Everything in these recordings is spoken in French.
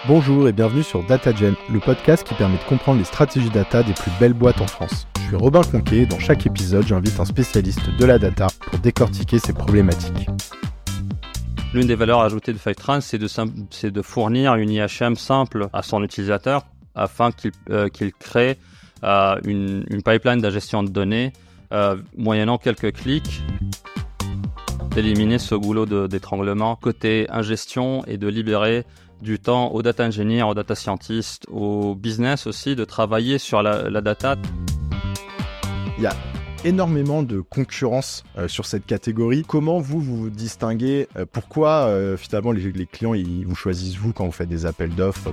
Bonjour et bienvenue sur DataGen, le podcast qui permet de comprendre les stratégies data des plus belles boîtes en France. Je suis Robin Conquet et dans chaque épisode, j'invite un spécialiste de la data pour décortiquer ces problématiques. L'une des valeurs ajoutées de Fivetran, c'est de fournir une IHM simple à son utilisateur afin qu'il crée une pipeline de gestion de données moyennant quelques clics, d'éliminer ce goulot d'étranglement côté ingestion et de libérer du temps aux data engineers, aux data scientists, au business aussi, de travailler sur la data. Il y a énormément de concurrence sur cette catégorie. Comment vous distinguez? Pourquoi finalement les clients ils vous choisissent vous quand vous faites des appels d'offres?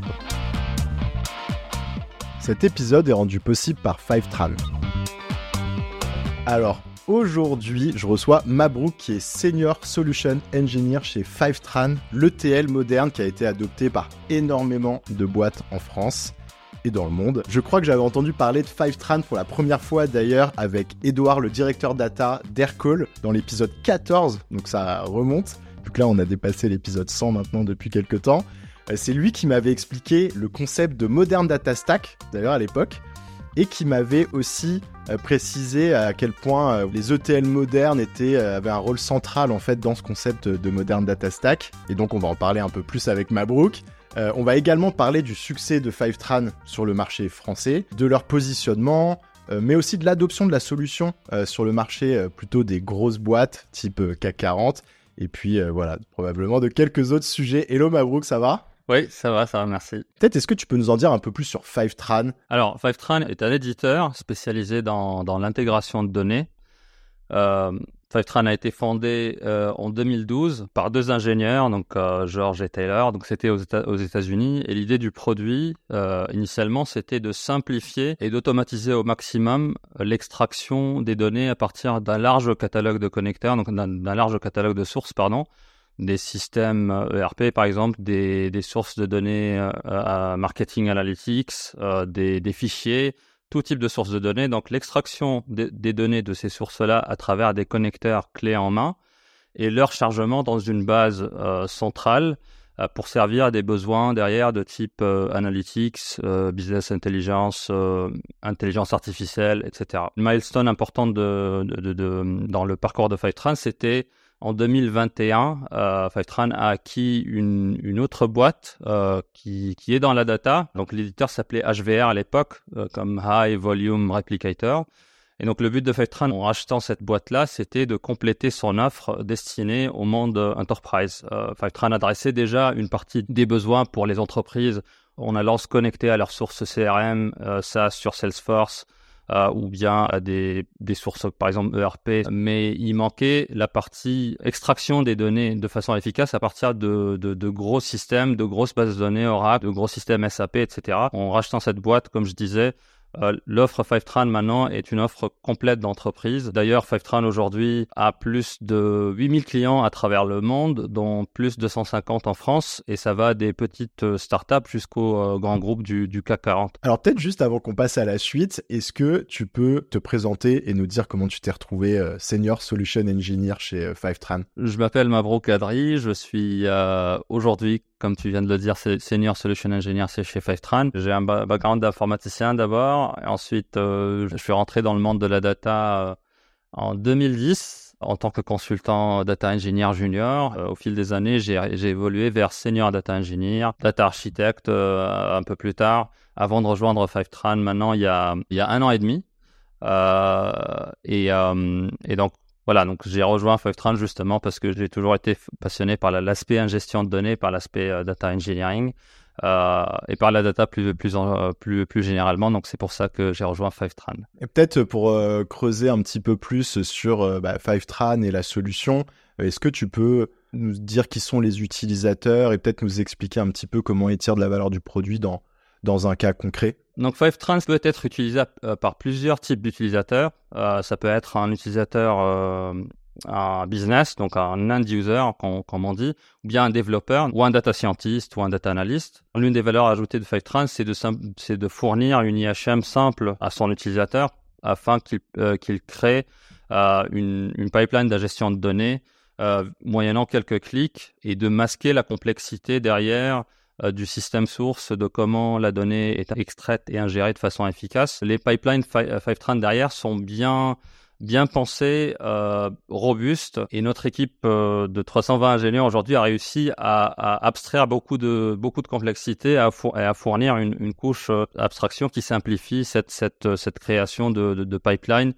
Cet épisode est rendu possible par Fivetran. Alors, aujourd'hui, je reçois Mabrouk qui est Senior Solution Engineer chez Fivetran, l'ETL moderne qui a été adopté par énormément de boîtes en France et dans le monde. Je crois que j'avais entendu parler de Fivetran pour la première fois d'ailleurs avec Edouard, le directeur data d'Aircall, dans l'épisode 14, donc ça remonte. Donc là, on a dépassé l'épisode 100 maintenant depuis quelques temps. C'est lui qui m'avait expliqué le concept de Modern Data Stack, d'ailleurs à l'époque, et qui m'avait aussi précisé à quel point les ETL modernes avaient un rôle central en fait dans ce concept de Modern Data Stack. Et donc on va en parler un peu plus avec Mabrouk. On va également parler du succès de Fivetran sur le marché français, de leur positionnement, mais aussi de l'adoption de la solution sur le marché plutôt des grosses boîtes type CAC 40. Et puis voilà, probablement de quelques autres sujets. Hello Mabrouk, ça va ? Oui, ça va, merci. Peut-être, est-ce que tu peux nous en dire un peu plus sur Fivetran ? Alors, Fivetran est un éditeur spécialisé dans l'intégration de données. Fivetran a été fondé en 2012 par deux ingénieurs, donc George et Taylor. Donc, c'était aux États-Unis. Et l'idée du produit, initialement, c'était de simplifier et d'automatiser au maximum l'extraction des données à partir d'un large catalogue de connecteurs, donc d'un large catalogue de sources, des systèmes ERP par exemple, des sources de données marketing analytics, des fichiers, tout type de sources de données. Donc l'extraction des données de ces sources-là à travers des connecteurs clés en main et leur chargement dans une base centrale pour servir à des besoins derrière de type analytics, business intelligence, intelligence artificielle, etc. Une milestone importante dans le parcours de Fivetran, c'était en 2021, Fivetran a acquis une autre boîte qui est dans la data. Donc l'éditeur s'appelait HVR à l'époque, comme High Volume Replicator. Et donc le but de Fivetran en rachetant cette boîte-là, c'était de compléter son offre destinée au monde enterprise. Fivetran adressait déjà une partie des besoins pour les entreprises en allant se connecter à leurs sources CRM, SaaS sur Salesforce, ou bien à des sources, par exemple ERP, mais il manquait la partie extraction des données de façon efficace à partir de gros systèmes, de grosses bases de données Oracle, de gros systèmes SAP, etc. En rachetant cette boîte, comme je disais, l'offre Fivetran maintenant est une offre complète d'entreprise. D'ailleurs, Fivetran aujourd'hui a plus de 8000 clients à travers le monde, dont plus de 150 en France, et ça va des petites startups jusqu'aux grands groupes du CAC 40. Alors peut-être juste avant qu'on passe à la suite, est-ce que tu peux te présenter et nous dire comment tu t'es retrouvé Senior Solution Engineer chez Fivetran ? Je m'appelle Mabrouk Adri, je suis aujourd'hui, comme tu viens de le dire, Senior Solution Engineer chez Fivetran. J'ai un background d'informaticien d'abord, et ensuite je suis rentré dans le monde de la data en 2010 en tant que consultant data engineer junior. Au fil des années, j'ai évolué vers Senior Data Engineer, Data Architect un peu plus tard, avant de rejoindre Fivetran maintenant il y a 1 an et demi. Et donc voilà, donc j'ai rejoint Fivetran justement parce que j'ai toujours été passionné par l'aspect ingestion de données, par l'aspect data engineering et par la data plus généralement. Donc c'est pour ça que j'ai rejoint Fivetran. Et peut-être pour creuser un petit peu plus sur Fivetran et la solution, est-ce que tu peux nous dire qui sont les utilisateurs et peut-être nous expliquer un petit peu comment ils tirent de la valeur du produit dans un cas concret ? Donc Fivetran peut être utilisé par plusieurs types d'utilisateurs. Ça peut être un utilisateur un business, donc un end user, comme on dit, ou bien un développeur, ou un data scientist, ou un data analyst. L'une des valeurs ajoutées de Fivetran, c'est de fournir une IHM simple à son utilisateur afin qu'il crée une pipeline de gestion de données moyennant quelques clics et de masquer la complexité derrière du système source, de comment la donnée est extraite et ingérée de façon efficace. Les pipelines Fivetran derrière sont bien pensés, robustes, et notre équipe de 320 ingénieurs aujourd'hui a réussi à abstraire beaucoup de complexité et à fournir une couche d'abstraction qui simplifie cette création de pipeline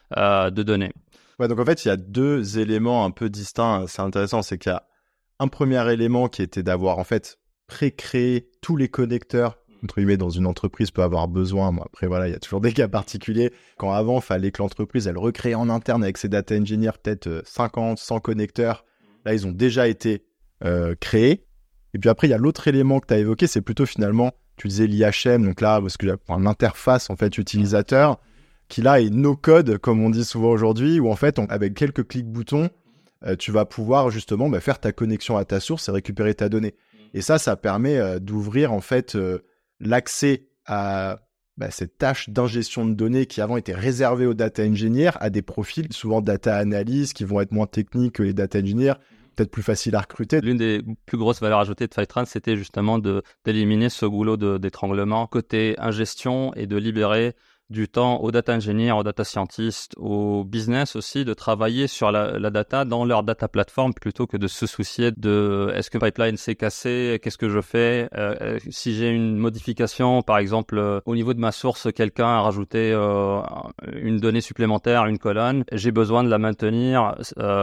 de données. Ouais, donc en fait, il y a deux éléments un peu distincts. C'est intéressant, c'est qu'il y a un premier élément qui était d'avoir en fait pré-créé tous les connecteurs entre guillemets dans une entreprise peut avoir besoin. Bon, après voilà, il y a toujours des cas particuliers. Quand avant, il fallait que l'entreprise elle recrée en interne avec ses data engineers peut-être 50, 100 connecteurs. Là, ils ont déjà été créés. Et puis après, il y a l'autre élément que tu as évoqué, c'est plutôt finalement, tu disais l'IHM, donc là, parce que pour l'interface en fait utilisateur, qui là est no-code, comme on dit souvent aujourd'hui, où en fait, avec quelques clics boutons, tu vas pouvoir justement faire ta connexion à ta source et récupérer ta donnée. Et ça permet d'ouvrir en fait l'accès à cette tâche d'ingestion de données qui avant était réservée aux data engineers, à des profils, souvent data analyst, qui vont être moins techniques que les data engineers, peut-être plus facile à recruter. L'une des plus grosses valeurs ajoutées de Fivetran, c'était justement d'éliminer ce goulot d'étranglement côté ingestion et de libérer du temps aux data engineers, aux data scientists, aux business aussi, de travailler sur la data dans leur data platform plutôt que de se soucier de est-ce que le pipeline s'est cassé, qu'est-ce que je fais, si j'ai une modification, par exemple, au niveau de ma source, quelqu'un a rajouté une donnée supplémentaire, une colonne, j'ai besoin de la maintenir,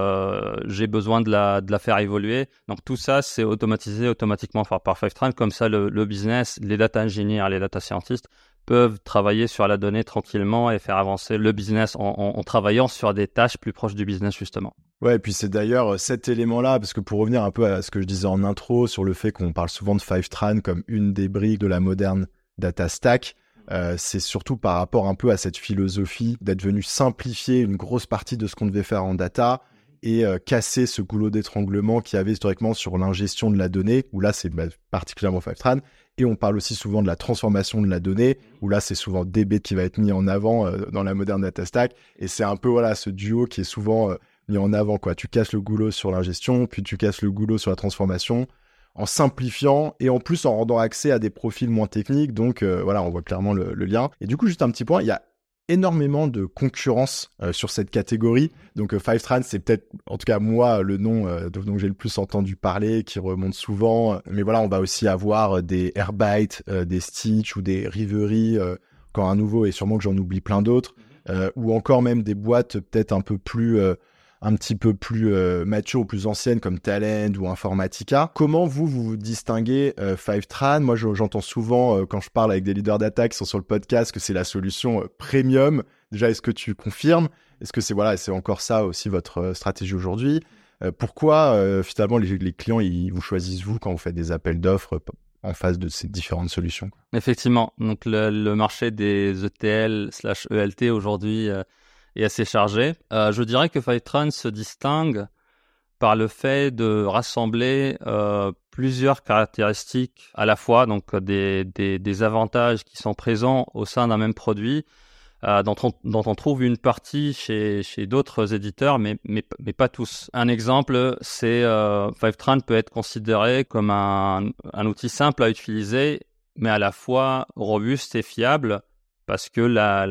j'ai besoin de la faire évoluer. Donc tout ça, c'est automatisé automatiquement par Fivetran. Comme ça, le business, les data engineers, les data scientists peuvent travailler sur la donnée tranquillement et faire avancer le business en travaillant sur des tâches plus proches du business, justement. Ouais, et puis c'est d'ailleurs cet élément-là, parce que pour revenir un peu à ce que je disais en intro sur le fait qu'on parle souvent de Fivetran comme une des briques de la moderne data stack, c'est surtout par rapport un peu à cette philosophie d'être venu simplifier une grosse partie de ce qu'on devait faire en data et casser ce goulot d'étranglement qu'il y avait historiquement sur l'ingestion de la donnée, où là c'est particulièrement Fivetran. Et on parle aussi souvent de la transformation de la donnée, où là, c'est souvent DB qui va être mis en avant dans la moderne data stack. Et c'est un peu ce duo qui est souvent mis en avant, quoi. Tu casses le goulot sur l'ingestion, puis tu casses le goulot sur la transformation, en simplifiant et en plus en rendant accès à des profils moins techniques. Donc on voit clairement le lien. Et du coup, juste un petit point, il y a énormément de concurrence sur cette catégorie. Donc Fivetran, c'est peut-être, en tout cas moi, le nom dont j'ai le plus entendu parler, qui remonte souvent. Mais voilà, on va aussi avoir des Airbyte, des Stitch ou des Rivery, encore un nouveau, et sûrement que j'en oublie plein d'autres, ou encore même des boîtes peut-être un petit peu plus mature ou plus anciennes comme Talend ou Informatica. Comment vous distinguez Fivetran? Moi, j'entends souvent quand je parle avec des leaders data qui sont sur le podcast que c'est la solution premium. Déjà, est-ce que tu confirmes? Est-ce que c'est encore ça aussi votre stratégie aujourd'hui? Pourquoi finalement les clients ils vous choisissent vous quand vous faites des appels d'offres en face de ces différentes solutions? Effectivement. Donc le marché des ETL/ELT aujourd'hui est assez chargé. Je dirais que Fivetran se distingue par le fait de rassembler plusieurs caractéristiques à la fois, donc des avantages qui sont présents au sein d'un même produit, dont on trouve une partie chez d'autres éditeurs, mais pas tous. Un exemple, c'est Fivetran peut être considéré comme un outil simple à utiliser, mais à la fois robuste et fiable, parce que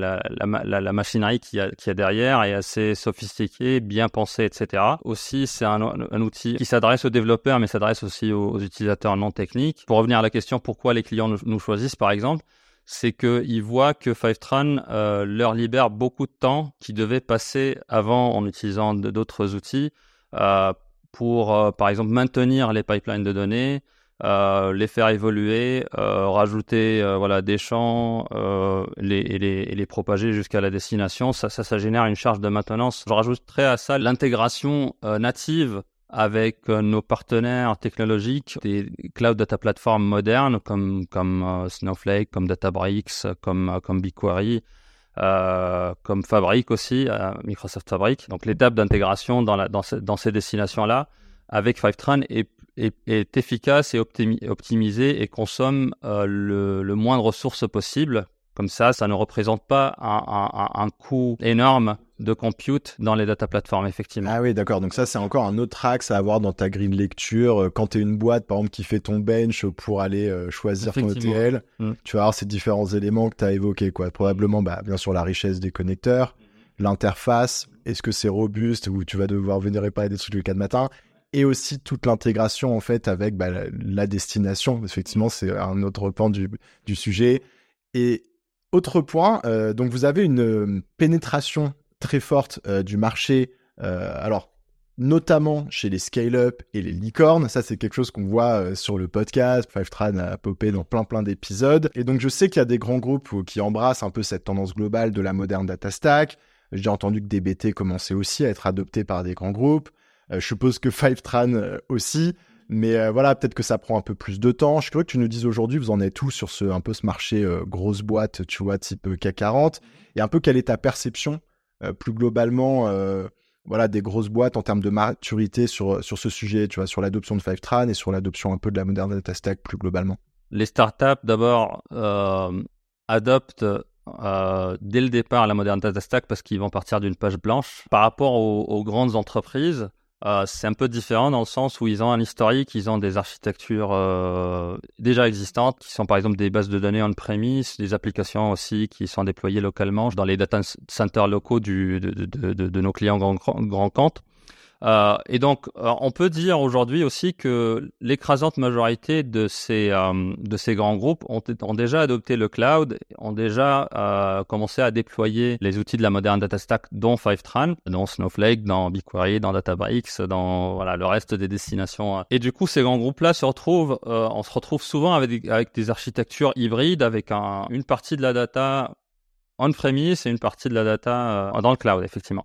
la machinerie qu'il y a derrière est assez sophistiquée, bien pensée, etc. Aussi, c'est un outil qui s'adresse aux développeurs, mais s'adresse aussi aux utilisateurs non techniques. Pour revenir à la question pourquoi les clients nous choisissent, par exemple, c'est qu'ils voient que Fivetran leur libère beaucoup de temps qu'ils devaient passer avant en utilisant d'autres outils pour, par exemple, maintenir les pipelines de données, les faire évoluer, rajouter des champs, les propager jusqu'à la destination. Ça génère une charge de maintenance. Je rajouterais à ça l'intégration native avec nos partenaires technologiques, des cloud data platforms modernes comme Snowflake, comme Databricks, comme BigQuery, comme Fabric aussi, Microsoft Fabric. Donc l'étape d'intégration dans ces destinations-là avec Fivetran est efficace et optimisée et consomme le moins de ressources possible. Comme ça ne représente pas un coût énorme de compute dans les data platforms, effectivement. Ah oui, d'accord. Donc ça, c'est encore un autre axe à avoir dans ta grille de lecture. Quand tu es une boîte, par exemple, qui fait ton bench pour aller choisir ton ETL, tu vas avoir ces différents éléments que tu as évoqués, quoi. Probablement, bien sûr, la richesse des connecteurs, l'interface, est-ce que c'est robuste ou tu vas devoir venir réparer des trucs le 4 matin, et aussi toute l'intégration, en fait, avec la destination. Effectivement, c'est un autre pan du sujet. Et autre point, donc vous avez une pénétration très forte du marché, alors notamment chez les scale-up et les licornes. Ça, c'est quelque chose qu'on voit sur le podcast. Fivetran a popé dans plein d'épisodes. Et donc, je sais qu'il y a des grands groupes qui embrassent un peu cette tendance globale de la moderne data stack. J'ai entendu que DBT commençait aussi à être adopté par des grands groupes. Je suppose que Fivetran aussi. Mais voilà, peut-être que ça prend un peu plus de temps. Je suis curieux que tu nous dises aujourd'hui, vous en êtes où sur ce marché grosse boîte, tu vois, type CAC 40, et un peu quelle est ta perception plus globalement des grosses boîtes en termes de maturité sur ce sujet, tu vois, sur l'adoption de Fivetran et sur l'adoption un peu de la moderne data stack plus globalement. Les startups, d'abord, adoptent dès le départ la moderne data stack parce qu'ils vont partir d'une page blanche. Par rapport aux grandes entreprises, c'est un peu différent dans le sens où ils ont un historique, ils ont des architectures déjà existantes qui sont par exemple des bases de données on-premise, des applications aussi qui sont déployées localement dans les data centers locaux de nos clients grands comptes. Et donc, on peut dire aujourd'hui aussi que l'écrasante majorité de ces grands groupes ont déjà adopté le cloud, ont déjà commencé à déployer les outils de la moderne data stack, dont Fivetran, dont Snowflake, dans BigQuery, dans Databricks, dans le reste des destinations. Et du coup, ces grands groupes-là on se retrouve souvent avec des architectures hybrides, avec une partie de la data on-premise et une partie de la data dans le cloud, effectivement.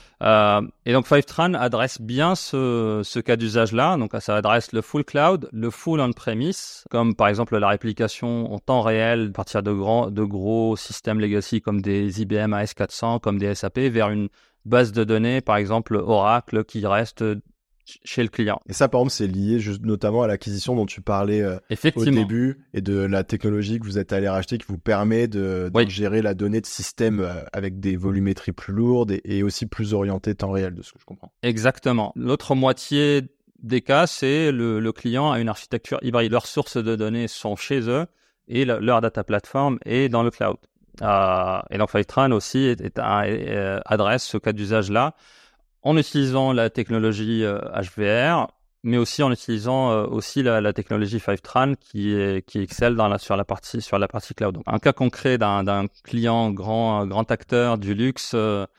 Et donc Fivetran adresse bien ce cas d'usage-là. Donc ça adresse le full cloud, le full on-premise, comme par exemple la réplication en temps réel à partir de gros systèmes legacy comme des IBM AS400, comme des SAP, vers une base de données, par exemple Oracle, qui reste chez le client. Et ça, par exemple, c'est lié juste notamment à l'acquisition dont tu parlais au début et de la technologie que vous êtes allé racheter qui vous permet de gérer la donnée de système avec des volumétries plus lourdes et aussi plus orientées temps réel, de ce que je comprends. Exactement. L'autre moitié des cas, c'est le client a une architecture hybride. Leurs sources de données sont chez eux et leur data platform est dans le cloud. Et donc Fivetran aussi adresse ce cas d'usage-là, en utilisant la technologie HVR, mais aussi en utilisant aussi la technologie Fivetran qui excelle sur la partie cloud. Donc, un cas concret d'un client grand acteur du luxe,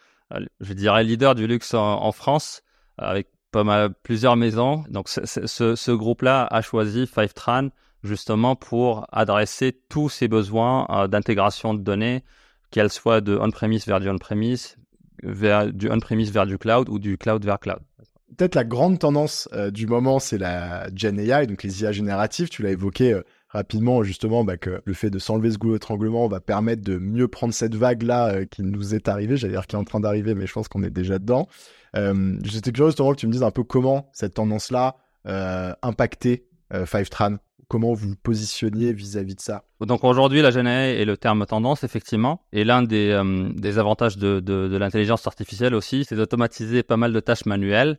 je dirais leader du luxe en France, avec plusieurs maisons. Donc ce groupe-là a choisi Fivetran justement pour adresser tous ses besoins d'intégration de données, qu'elles soient de on-premise vers du on-premise, du on-premise vers du cloud ou du cloud vers cloud. Peut-être la grande tendance du moment, c'est la Gen AI, donc les IA génératives. Tu l'as évoqué rapidement, justement, que le fait de s'enlever ce goulot d'étranglement va permettre de mieux prendre cette vague-là qui nous est arrivée. J'allais dire qui est en train d'arriver, mais je pense qu'on est déjà dedans. J'étais curieux justement que tu me dises un peu comment cette tendance-là impactait Fivetran. Comment vous vous positionniez vis-à-vis de ça? Donc aujourd'hui, la Gen AI est le terme tendance, effectivement. Et l'un des avantages de l'intelligence artificielle aussi, c'est d'automatiser pas mal de tâches manuelles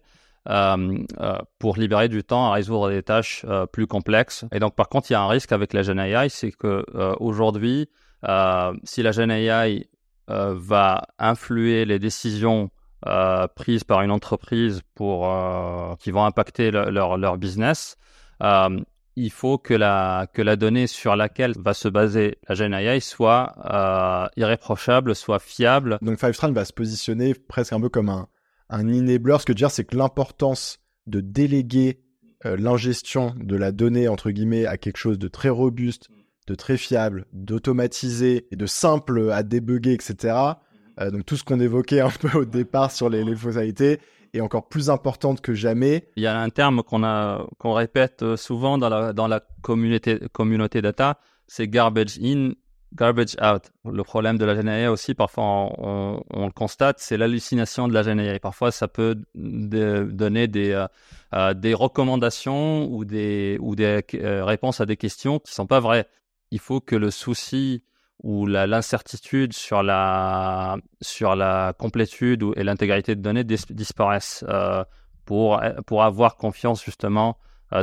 pour libérer du temps à résoudre des tâches plus complexes. Et donc par contre, il y a un risque avec la Gen AI, c'est que aujourd'hui, si la Gen AI va influer les décisions prises par une entreprise qui vont impacter leur business, il faut que la donnée sur laquelle va se baser la Gen AI soit irréprochable, soit fiable. Donc Fivetran va se positionner presque un peu comme un enabler. Ce que je veux dire, c'est que l'importance de déléguer l'ingestion de la donnée, entre guillemets, à quelque chose de très robuste, de très fiable, d'automatisé et de simple à débugger, etc. Donc tout ce qu'on évoquait un peu au départ sur les fonctionnalités est encore plus importante que jamais. Il y a un terme qu'on répète souvent dans la communauté data, c'est garbage in, garbage out. Le problème de la Gen AI aussi, parfois on le constate, c'est l'hallucination de la Gen AI. Parfois, ça peut donner des recommandations ou des réponses à des questions qui sont pas vraies. Il faut que le souci où l'incertitude sur la complétude et l'intégrité de données disparaissent pour avoir confiance justement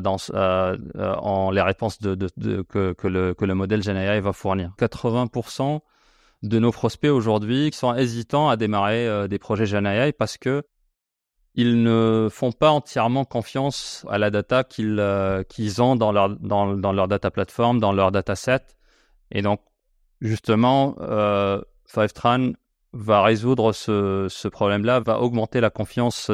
en les réponses que le modèle GenAI va fournir. 80% de nos prospects aujourd'hui sont hésitants à démarrer des projets GenAI parce que ils ne font pas entièrement confiance à la data qu'ils ont dans leur data platform, dans leur dataset. Et donc, justement, Fivetran va résoudre ce problème-là, va augmenter la confiance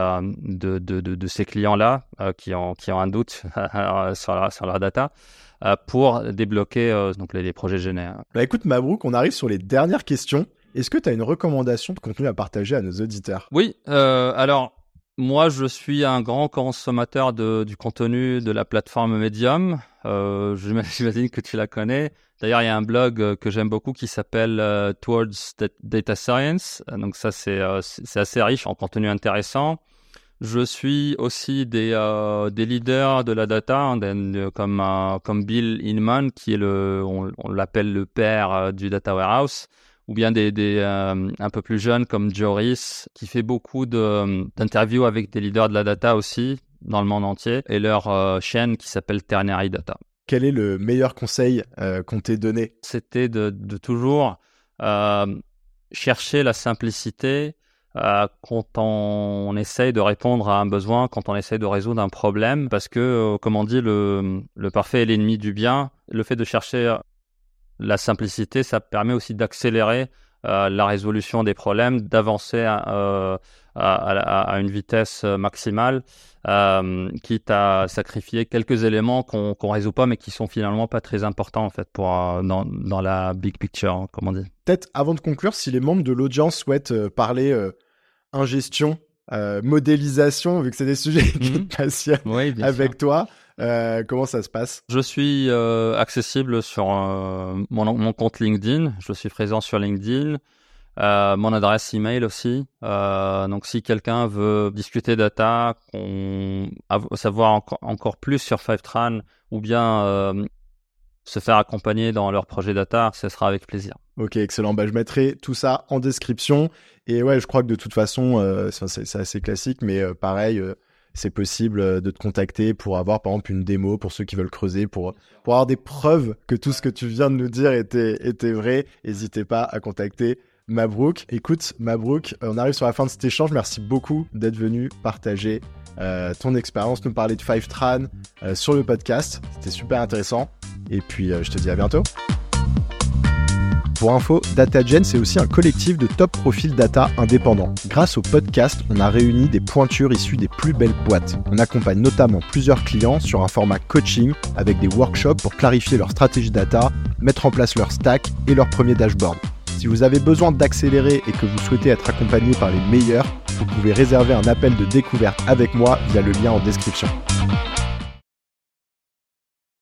de ces clients-là qui ont un doute sur leur data pour débloquer donc les projets GenAI. Bah écoute Mabrouk, on arrive sur les dernières questions. Est-ce que tu as une recommandation de contenu à partager à nos auditeurs ? Oui, alors moi je suis un grand consommateur du contenu de la plateforme Medium. J'imagine que tu la connais. D'ailleurs, il y a un blog que j'aime beaucoup qui s'appelle Towards Data Science. Donc ça, c'est assez riche en contenu intéressant. Je suis aussi des leaders de la data, comme Bill Hinman, qui est on l'appelle le père du data warehouse, ou bien un peu plus jeunes comme Joe Rees, qui fait beaucoup d'interviews avec des leaders de la data aussi dans le monde entier, et leur chaîne qui s'appelle Ternary Data. Quel est le meilleur conseil qu'on t'ait donné ? C'était de toujours chercher la simplicité quand on essaye de répondre à un besoin, quand on essaye de résoudre un problème, parce que, comme on dit, le parfait est l'ennemi du bien. Le fait de chercher la simplicité, ça permet aussi d'accélérer la résolution des problèmes, d'avancer à une vitesse maximale, quitte à sacrifier quelques éléments qu'on résout pas, mais qui sont finalement pas très importants en fait dans la big picture, hein, comme on dit. Peut-être avant de conclure, si les membres de l'audience souhaitent parler ingestion, modélisation, vu que c'est des sujets qui te passionnent avec toi, comment ça se passe ? Je suis accessible sur mon compte LinkedIn. Je suis présent sur LinkedIn. Mon adresse email aussi. Donc, si quelqu'un veut discuter data, savoir encore plus sur Fivetran ou bien se faire accompagner dans leur projet data, ce sera avec plaisir. Ok, excellent. Bah, je mettrai tout ça en description. Et ouais, je crois que de toute façon, c'est assez classique, mais pareil, c'est possible de te contacter pour avoir, par exemple, une démo pour ceux qui veulent creuser, pour avoir des preuves que tout ce que tu viens de nous dire était vrai. N'hésitez pas à contacter Mabrouk. Écoute, Mabrouk, on arrive sur la fin de cet échange. Merci beaucoup d'être venu partager ton expérience, nous parler de Fivetran sur le podcast. C'était super intéressant. Et puis, je te dis à bientôt. Pour info, DataGen, c'est aussi un collectif de top profils data indépendants. Grâce au podcast, on a réuni des pointures issues des plus belles boîtes. On accompagne notamment plusieurs clients sur un format coaching avec des workshops pour clarifier leur stratégie data, mettre en place leur stack et leur premier dashboard. Si vous avez besoin d'accélérer et que vous souhaitez être accompagné par les meilleurs, vous pouvez réserver un appel de découverte avec moi via le lien en description.